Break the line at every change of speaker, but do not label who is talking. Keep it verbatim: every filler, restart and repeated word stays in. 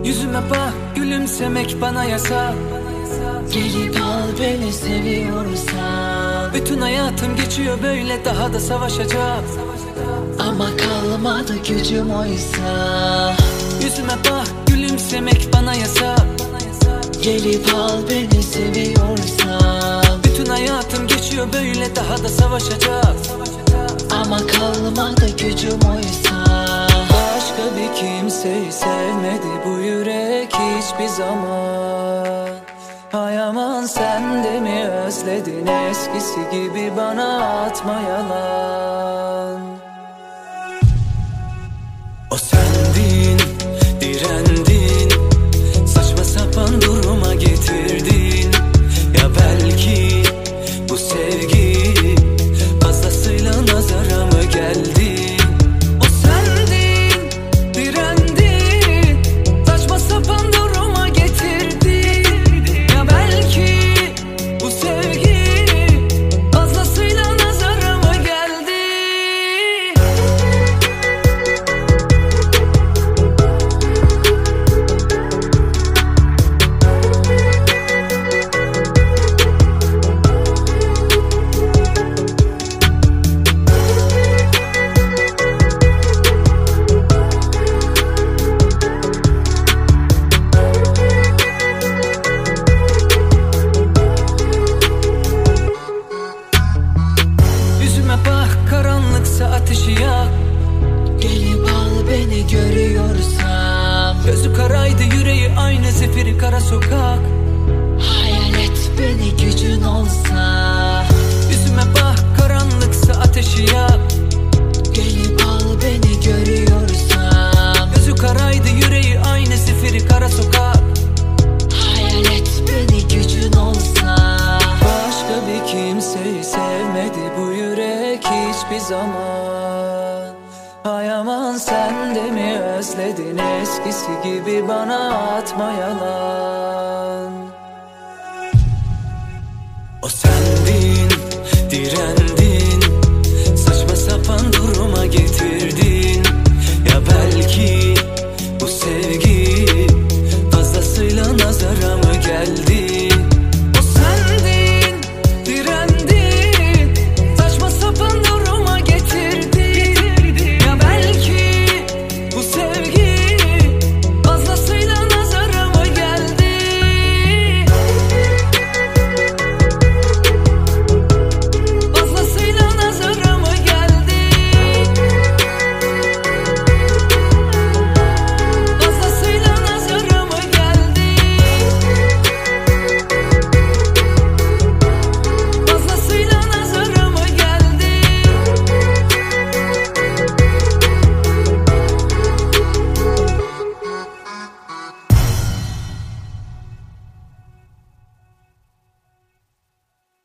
Yüzüme bak, gülümsemek bana yasak.
Gelip al beni seviyorsan.
Bütün hayatım geçiyor böyle, daha da savaşacak.
Ama kalmadı gücüm oysa.
Yüzüme bak, gülümsemek bana yasak.
Gelip al beni seviyorsan.
Bütün hayatım geçiyor böyle, daha da savaşacak.
Ama kalmadı gücüm oysa.
Başka bir kimseyi sevmedi bu yürek hiçbir zaman. Hay aman, sen de mi özledin eskisi gibi bana atma yalan. O sendin, direndin, saçma sapan duruma getirdin. Ya belki bu sevgi fazlasıyla nazara mı geldi? O sendin, direndin, saçma sapan duruma getirdin. Ya belki bu sevgi fazlasıyla nazara mı geldi? Yüzüme bak, karanlıksa ateşi yak.
Gelip al beni görüyorsan.
Gözü karaydı, yüreği aynı zifiri kara sokak.
Hayal et beni gücün olsa.
Yüzüme bak, karanlıksa ateşi yak.
Gelip al beni görüyorsan.
Gözü karaydı, yüreği aynı zifiri kara sokak.
Hayal et beni gücün olsa.
Başka bir kimseyi sevmedi bu yürek hiçbir zaman. Hay aman, sen de mi özledin eskisi gibi bana atma yalan. O sendin, direndin, saçma sapan duruma getirdin. Ya belki bu sevgi